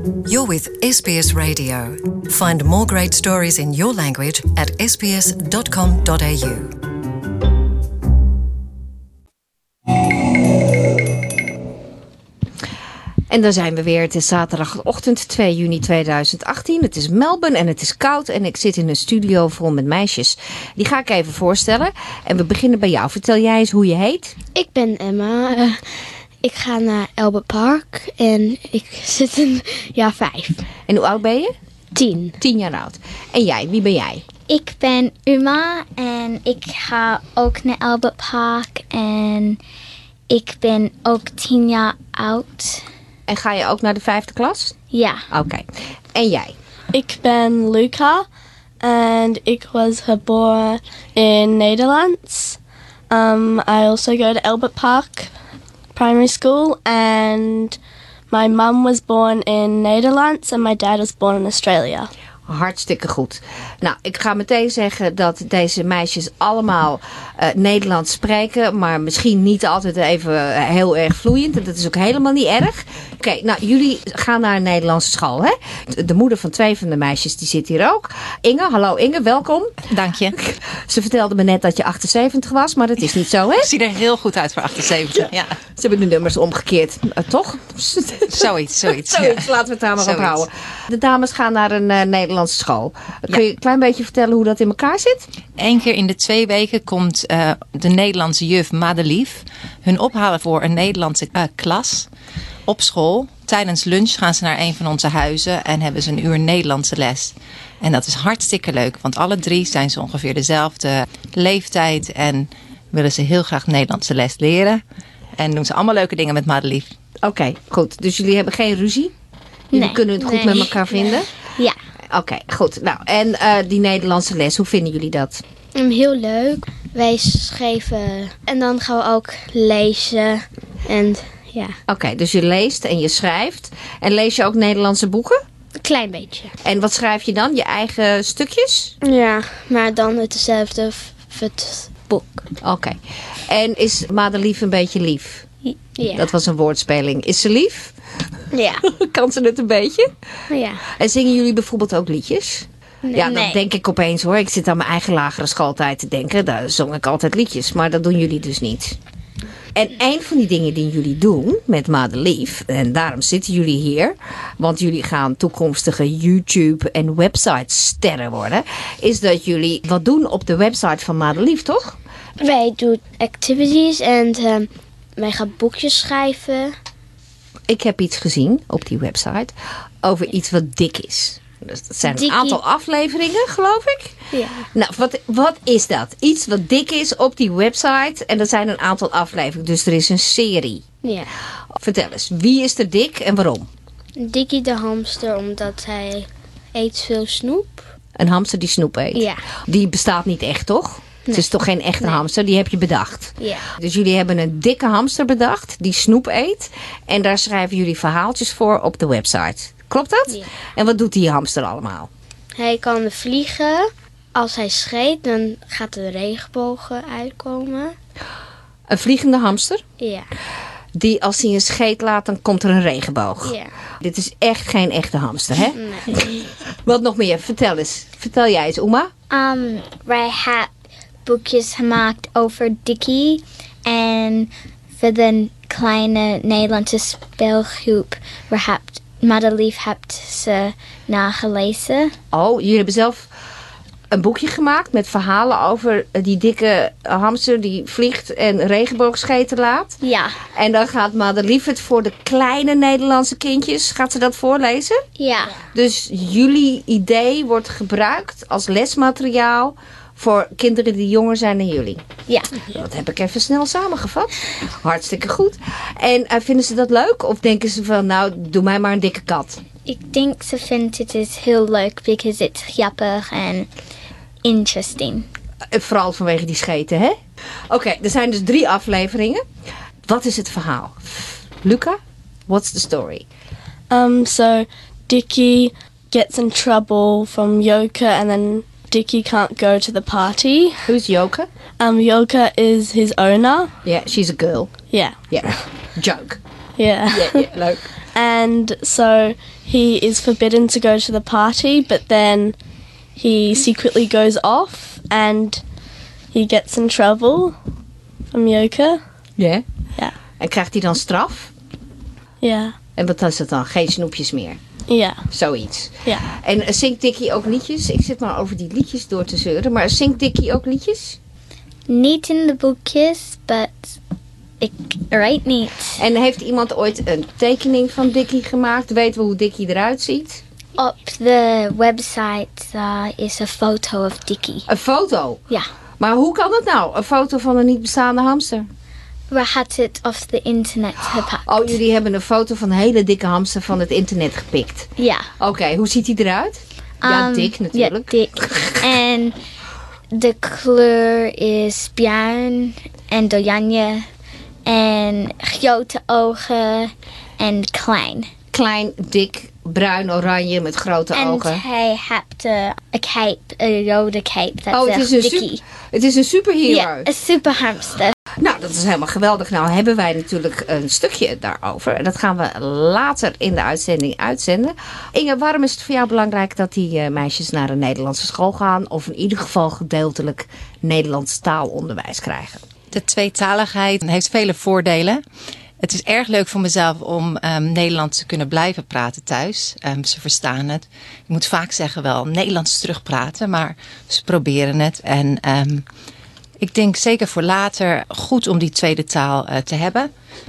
You're with SBS Radio. Find more great stories in your language at sbs.com.au. En daar zijn we weer. Het is zaterdagochtend 2 juni 2018. Het is Melbourne en het is koud. En ik zit in een studio vol met meisjes. Die ga ik even voorstellen. En we beginnen bij jou. Vertel jij eens hoe je heet. Ik ben Emma. Ik ga naar Albert Park en ik zit in jaar 5. En hoe oud ben je? 10. 10 jaar oud. En jij, wie ben jij? Ik ben Uma en ik ga ook naar Albert Park en ik ben ook 10 jaar oud. En ga je ook naar de 5e klas? Ja. Oké. En jij? Ik ben Luca en ik was geboren in Nederland. I also go to Albert Park Primary School and my mum was born in Netherlands and my dad was born in Australia. Hartstikke goed. Nou, ik ga meteen zeggen dat deze meisjes allemaal Nederlands spreken, maar misschien niet altijd even heel erg vloeiend. En dat is ook helemaal niet erg. Oké, nou, jullie gaan naar een Nederlandse school, hè? De moeder van 2 van de meisjes, die zit hier ook. Inge, hallo Inge, welkom. Dank je. Ze vertelde me net dat je 78 was, maar dat is niet zo, hè? Ziet er heel goed uit voor 78, ja. Ze hebben de nummers omgekeerd, toch? Zoiets. Zoiets, Ja. laten we het daar maar op Zoiets. houden. De dames gaan naar een Nederlandse school. Kun je een klein beetje vertellen hoe dat in elkaar zit? 1 keer in de 2 weken komt de Nederlandse juf Madelief hun ophalen voor een Nederlandse klas op school. Tijdens lunch gaan ze naar een van onze huizen en hebben ze een uur Nederlandse les. En dat is hartstikke leuk, want alle 3 zijn ze ongeveer dezelfde leeftijd en willen ze heel graag Nederlandse les leren. En doen ze allemaal leuke dingen met Madelief. Oké, goed. Dus jullie hebben geen ruzie? Jullie kunnen het goed met elkaar vinden? Ja. Oké, goed. Nou, en die Nederlandse les, hoe vinden jullie dat? Heel leuk. Wij schrijven en dan gaan we ook lezen. En ja, Oké, dus je leest en je schrijft. En lees je ook Nederlandse boeken? een klein beetje. En wat schrijf je dan? Je eigen stukjes? Ja, maar dan hetzelfde voor het boek. Oké. En is Madelief een beetje lief? Ja. Dat was een woordspeling. Is ze lief? Ja. Kan ze het een beetje? Ja. En zingen jullie bijvoorbeeld ook liedjes? Ja, dat denk ik opeens hoor. Ik zit aan mijn eigen lagere schooltijd te denken. Daar zong ik altijd liedjes. Maar dat doen jullie dus niet. En een van die dingen die jullie doen met Madelief, en daarom zitten jullie hier, want jullie gaan toekomstige YouTube en website sterren worden, is dat jullie wat doen op de website van Madelief, toch? Wij doen activities en wij gaan boekjes schrijven. Ik heb iets gezien op die website over iets wat dik is. Dus dat zijn een Dikkie. aantal afleveringen, geloof ik. Ja. Nou, wat is dat? Iets wat dik is op die website. En dat zijn een aantal afleveringen. Dus er is een serie. Ja. Vertel eens, wie is er dik en waarom? Dikkie de hamster, omdat hij eet veel snoep. Een hamster die snoep eet. Ja. Die bestaat niet echt, toch? Het is toch geen echte hamster? Die heb je bedacht. Ja. Dus jullie hebben een dikke hamster bedacht die snoep eet. En daar schrijven jullie verhaaltjes voor op de website. Klopt dat? Ja. En wat doet die hamster allemaal? Hij kan vliegen. Als hij schreeuwt, dan gaat de regenbogen uitkomen. Een vliegende hamster? Ja. Die als hij een scheet laat, dan komt er een regenboog. Ja. Dit is echt geen echte hamster, hè? Nee. Wat nog meer? Vertel eens. Vertel jij eens, Uma. Wij hebben boekjes gemaakt over Dickie en voor de kleine Nederlandse speelgroep Madelief hebt ze nagelezen. Oh, jullie hebben zelf een boekje gemaakt met verhalen over die dikke hamster die vliegt en regenboogscheten laat. Ja. En dan gaat Madelief het voor de kleine Nederlandse kindjes, gaat ze dat voorlezen? Ja. Dus jullie idee wordt gebruikt als lesmateriaal voor kinderen die jonger zijn dan jullie. Ja. Dat heb ik even snel samengevat. Hartstikke goed. En vinden ze dat leuk? Of denken ze van, nou, doe mij maar een dikke kat? Ik denk ze vindt het is heel leuk, because it's grappig en interesting. Vooral vanwege die scheten, hè? Oké, er zijn dus 3 afleveringen. Wat is het verhaal? Luca, what's the story? So Dickie gets in trouble from Yoka and then Dickie can't go to the party. Who's Yoka? Yoka is his owner. Yeah, she's a girl. Yeah. Yeah, joke. Yeah. Ja, leuk. And so he is forbidden to go to the party, but then he secretly goes off and he gets in trouble from Joke. Ja. Ja. En krijgt hij dan straf? Ja. En wat is dat dan? Geen snoepjes meer? Ja. Zoiets. Ja. En zingt Dickie ook liedjes? Ik zit maar over die liedjes door te zeuren. Maar zingt Dickie ook liedjes? Niet in de boekjes, but ik write niet. En heeft iemand ooit een tekening van Dickie gemaakt? Weten we hoe Dickie eruit ziet? Op de website is een foto of Dickie. Een foto? Ja. Maar hoe kan dat nou? Een foto van een niet bestaande hamster? We hadden het op de internet gepakt. Oh, jullie hebben een foto van een hele dikke hamster van het internet gepikt. Ja. Oké, hoe ziet hij eruit? Ja, dik natuurlijk. Ja, dik. En de kleur is bruin en oranje en grote ogen en klein. Klein, dik, bruin, oranje met grote En ogen. hij heeft een cape, een rode cape. Dat Het zegt is, Dickie. het is een superhero. Ja, een superhamster. Nou, dat is helemaal geweldig. Nou hebben wij natuurlijk een stukje daarover. En dat gaan we later in de uitzending uitzenden. Inge, waarom is het voor jou belangrijk dat die meisjes naar een Nederlandse school gaan? Of in ieder geval gedeeltelijk Nederlands taalonderwijs krijgen? De tweetaligheid heeft vele voordelen. Het is erg leuk voor mezelf om Nederlands te kunnen blijven praten thuis. Ze verstaan het. Ik moet vaak zeggen wel Nederlands terugpraten, maar ze proberen het. En ik denk zeker voor later goed om die tweede taal te hebben.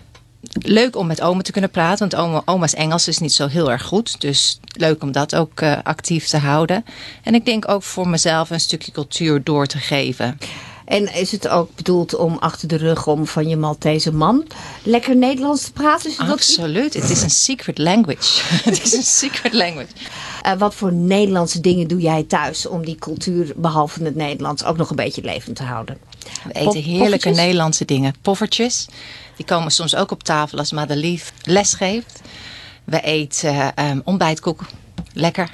Leuk om met oma te kunnen praten, want oma's Engels is niet zo heel erg goed. Dus leuk om dat ook actief te houden. En ik denk ook voor mezelf een stukje cultuur door te geven. En is het ook bedoeld om achter de rug om van je Maltese man lekker Nederlands te praten? Absoluut, het is een secret language. Het is een secret language. Wat voor Nederlandse dingen doe jij thuis om die cultuur, behalve het Nederlands, ook nog een beetje levend te houden? We eten heerlijke Poffertjes? Nederlandse dingen. Poffertjes, die komen soms ook op tafel als Madelief les geeft. We eten ontbijtkoek. Lekker.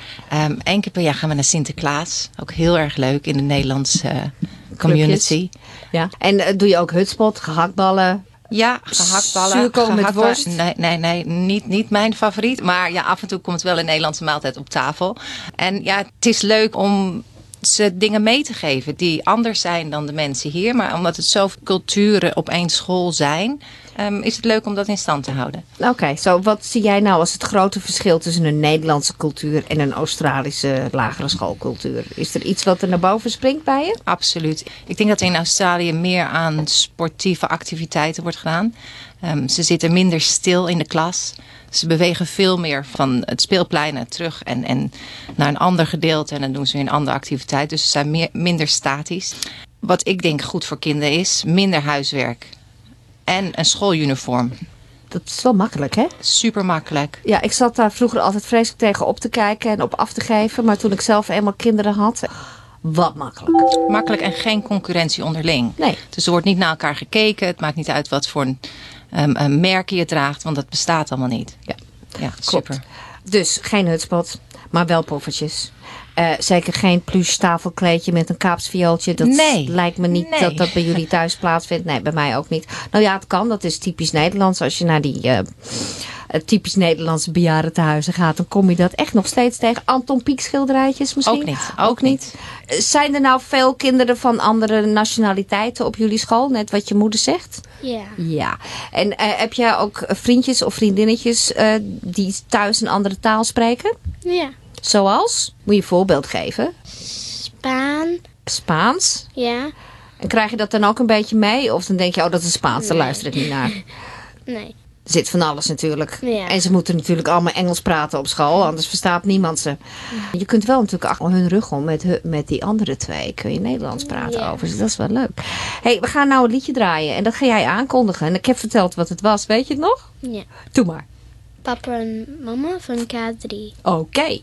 1 keer per jaar gaan we naar Sinterklaas. Ook heel erg leuk in de Nederlandse community. Ja. En doe je ook hutspot, gehaktballen? Ja, gehaktballen. Zuurkool met worst? Nee, niet mijn favoriet. Maar ja, af en toe komt het wel een Nederlandse maaltijd op tafel. En ja, het is leuk om ze dingen mee te geven die anders zijn dan de mensen hier. Maar omdat het zoveel culturen op één school zijn, is het leuk om dat in stand te houden. Oké, zo wat zie jij nou als het grote verschil tussen een Nederlandse cultuur en een Australische lagere schoolcultuur? Is er iets wat er naar boven springt bij je? Absoluut. Ik denk dat er in Australië meer aan sportieve activiteiten wordt gedaan. Ze zitten minder stil in de klas. Ze bewegen veel meer van het speelplein terug en naar een ander gedeelte. En dan doen ze weer een andere activiteit. Dus ze zijn minder statisch. Wat ik denk goed voor kinderen is minder huiswerk. En een schooluniform. Dat is wel makkelijk, hè? Super makkelijk. Ja, ik zat daar vroeger altijd vreselijk tegen op te kijken en op af te geven. Maar toen ik zelf eenmaal kinderen had, wat makkelijk. Makkelijk en geen concurrentie onderling. Nee. Dus er wordt niet naar elkaar gekeken. Het maakt niet uit wat voor een merk je draagt, want dat bestaat allemaal niet. Ja, super. Dus geen hutspot, maar wel poffertjes. Zeker geen plush tafelkleedje met een kaapsviooltje. Dat lijkt me niet dat dat bij jullie thuis plaatsvindt. Nee, bij mij ook niet. Nou ja, het kan. Dat is typisch Nederlands. Als je naar die typisch Nederlandse bejaardentehuizen gaat, dan kom je dat echt nog steeds tegen. Anton Pieck schilderijtjes misschien? Ook niet. Zijn er nou veel kinderen van andere nationaliteiten op jullie school? Net wat je moeder zegt? Ja. Ja. En heb jij ook vriendjes of vriendinnetjes die thuis een andere taal spreken? Ja. Zoals? Moet je een voorbeeld geven? Spaans? Ja. En krijg je dat dan ook een beetje mee? Of dan denk je, oh dat is Spaans, daar luister ik niet naar. Nee. Er zit van alles natuurlijk. Ja. En ze moeten natuurlijk allemaal Engels praten op school, anders verstaat niemand ze. Je kunt wel natuurlijk achter hun rug om met die andere twee. Kun je Nederlands praten over. Dus dat is wel leuk. Hey, we gaan nou een liedje draaien en dat ga jij aankondigen. En ik heb verteld wat het was, weet je het nog? Ja. Doe maar. Papa en mama van K3. Oké.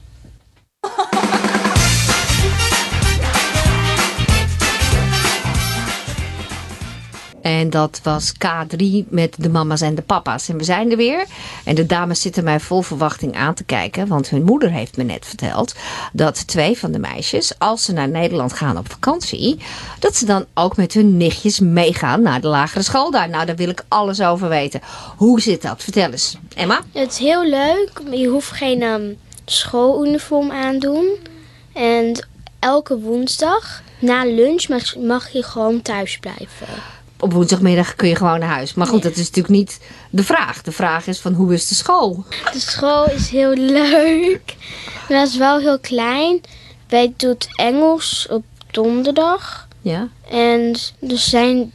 En dat was K3 met de mama's en de papa's. En we zijn er weer. En de dames zitten mij vol verwachting aan te kijken. Want hun moeder heeft me net verteld dat 2 van de meisjes, als ze naar Nederland gaan op vakantie, dat ze dan ook met hun nichtjes meegaan naar de lagere school daar. Nou, daar wil ik alles over weten. Hoe zit dat? Vertel eens. Emma? Het is heel leuk. Je hoeft geen schooluniform aan te doen. En elke woensdag na lunch mag je gewoon thuis blijven. Op woensdagmiddag kun je gewoon naar huis. Maar goed, dat is natuurlijk niet de vraag. De vraag is van hoe is de school? De school is heel leuk. Maar dat is wel heel klein. Wij doen Engels op donderdag. Ja. En er zijn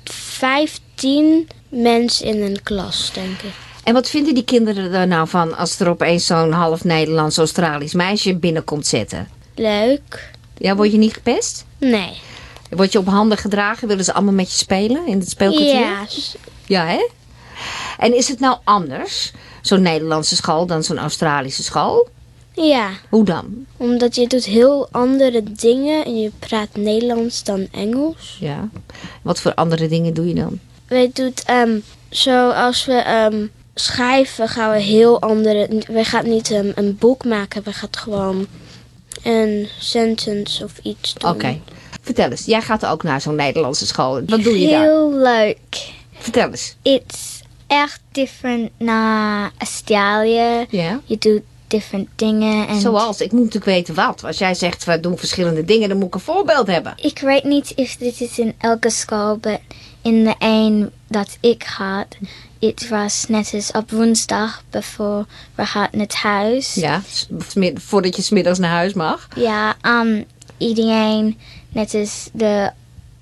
15 mensen in een klas, denk ik. En wat vinden die kinderen er nou van als er opeens zo'n half Nederlands-Australisch meisje binnenkomt zetten? Leuk. Ja, word je niet gepest? Nee. Word je op handen gedragen? Willen ze allemaal met je spelen in het speelkwartier? Ja. Ja, hè? En is het nou anders, zo'n Nederlandse school, dan zo'n Australische school? Ja. Hoe dan? Omdat je doet heel andere dingen en je praat Nederlands dan Engels. Ja. Wat voor andere dingen doe je dan? Wij doen zoals we schrijven gaan we heel andere. We gaan niet een boek maken, we gaan gewoon een sentence of iets doen. Oké. Vertel eens, jij gaat ook naar zo'n Nederlandse school. Wat doe je daar? Heel leuk. Vertel eens. It's echt different naar Australië. Ja. Je doet different dingen. En Zoals, ik moet natuurlijk weten wat. Als jij zegt, we doen verschillende dingen, dan moet ik een voorbeeld hebben. ik weet niet of dit is in elke school, maar in de een dat ik had, het was net als op woensdag, voor we gaan naar het huis. Ja, voordat je 's middags naar huis mag. Ja, iedereen, net als de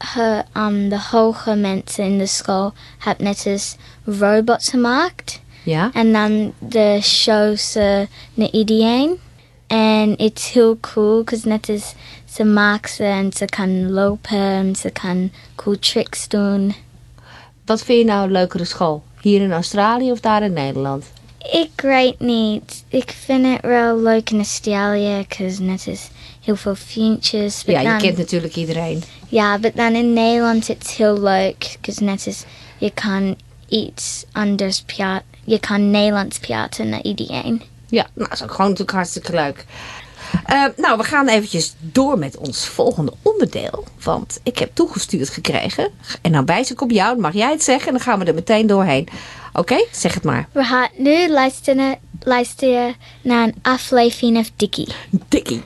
hoge mensen in de school, hebben net als robots gemaakt. Ja. En dan de shows naar iedereen. En het is heel cool, because net als ze maken ze en ze kan lopen en ze kan cool tricks doen. Wat vind je nou een leukere school? Hier in Australië of daar in Nederland? Ik weet niet. Ik vind het wel leuk in Australië, because net als heel veel vriendjes. Ja, je kent natuurlijk iedereen. Ja, maar dan in Nederland het is heel leuk, because net als je kan iets anders praten. Je kan Nederlands praten naar iedereen. Ja, nou, dat is ook gewoon natuurlijk hartstikke leuk. Nou, we gaan eventjes door met ons volgende onderdeel. Want ik heb toegestuurd gekregen. En nou wijs ik op jou, dan mag jij het zeggen. En dan gaan we er meteen doorheen. Oké, zeg het maar. We gaan nu luisteren naar een aflevering van Dickie. Dickie.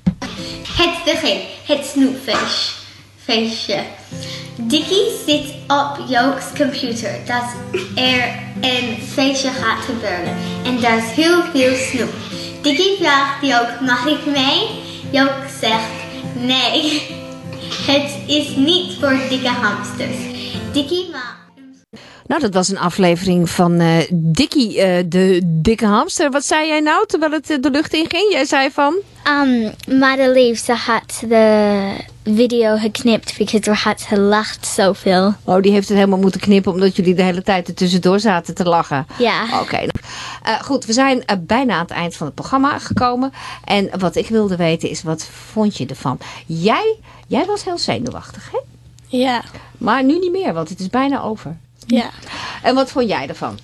Het begin, het snoepfeestje. Dickie zit op Jook's computer dat er een feestje gaat gebeuren. En daar is heel veel snoep. Dickie vraagt Jook, mag ik mee? Jook zegt, nee, het is niet voor dikke hamsters. Dickie maakt... Nou, dat was een aflevering van Dickie, de dikke hamster. Wat zei jij nou terwijl het de lucht in ging? Jij zei van... Madelief, ze had de video geknipt, because we had gelacht zoveel. Oh, die heeft het helemaal moeten knippen omdat jullie de hele tijd er tussendoor zaten te lachen. Ja. Oké. Goed, we zijn bijna aan het eind van het programma gekomen. En wat ik wilde weten is, wat vond je ervan? Jij was heel zenuwachtig, hè? Ja. Maar nu niet meer, want het is bijna over. Ja. En wat vond jij ervan?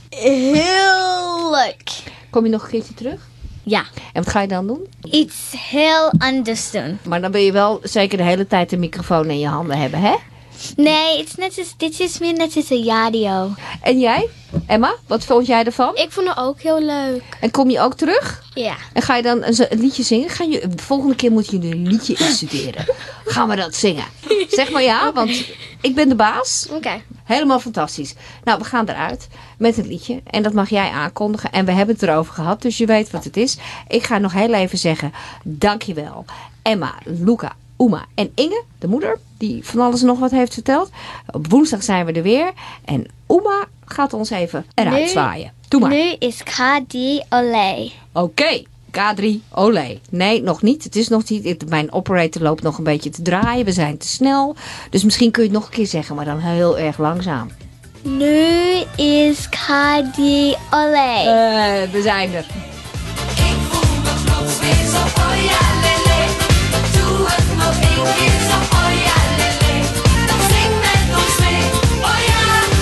Heel leuk. Kom je nog een keertje terug? Ja. En wat ga je dan doen? Iets heel anders doen. Maar dan wil je wel zeker de hele tijd de microfoon in je handen hebben, hè? Nee, het is net als, dit is meer net als een radio. En jij, Emma, wat vond jij ervan? Ik vond het ook heel leuk. En kom je ook terug? Ja. En ga je dan een liedje zingen? De volgende keer moeten jullie een liedje instuderen. Gaan we dat zingen? Zeg maar ja, want ik ben de baas. Oké. Helemaal fantastisch. Nou, we gaan eruit met een liedje. En dat mag jij aankondigen. En we hebben het erover gehad, dus je weet wat het is. Ik ga nog heel even zeggen, dankjewel. Emma, Luca, Uma en Inge, de moeder, die van alles en nog wat heeft verteld. Op woensdag zijn we er weer. En Uma gaat ons even eruit zwaaien. Doe maar. Nu is K3 Olé. Oké, K3, olé. Nee, nog niet. Het is nog niet. Mijn operator loopt nog een beetje te draaien. We zijn te snel. Dus misschien kun je het nog een keer zeggen, maar dan heel erg langzaam. Nu is K3 Olé. We zijn er. Ik voel me plots weer zo, oh ja lele. Doe het nog één keer zo, oh ja lele. Dan zing met ons mee, oh ja.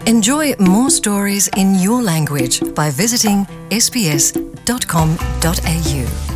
Enjoy more stories in your language by visiting sbs.com.au.